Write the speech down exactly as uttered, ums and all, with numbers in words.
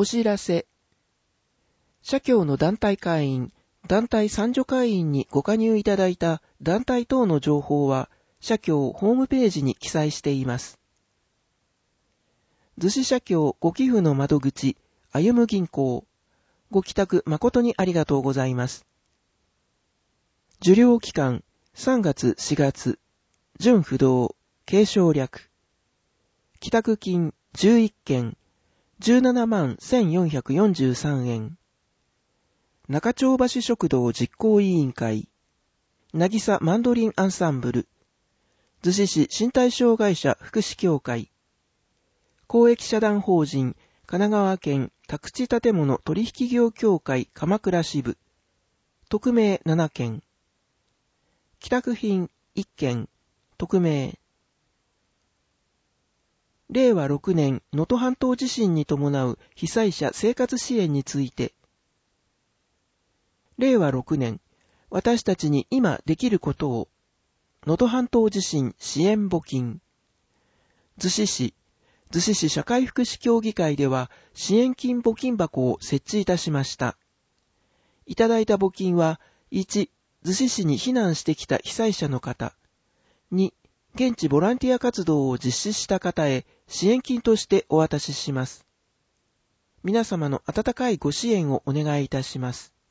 お知らせ。社協の団体会員、団体参助会員にご加入いただいた団体等の情報は、社協ホームページに記載しています。逗子社協ご寄付の窓口、歩む銀行。ご帰宅誠にありがとうございます。受領期間、さんがつしがつ。準不動、継承略。帰宅金じゅういっけん、じゅうななまんせんよんひゃくよんじゅうさんえん。中町橋食堂実行委員会。なぎさマンドリンアンサンブル。逗子市身体障害者福祉協会。公益社団法人神奈川県宅地建物取引業協会鎌倉支部。匿名ななけん。帰宅品いっけん。匿名。れいわろくねん能登半島地震に伴う被災者生活支援について。れいわろくねん、私たちに今できることを。能登半島地震支援募金。逗子市、逗子市社会福祉協議会では支援金募金箱を設置いたしました。いただいた募金は、いち、逗子市に避難してきた被災者の方。に、現地ボランティア活動を実施した方へ支援金としてお渡しします。皆様の温かいご支援をお願いいたします。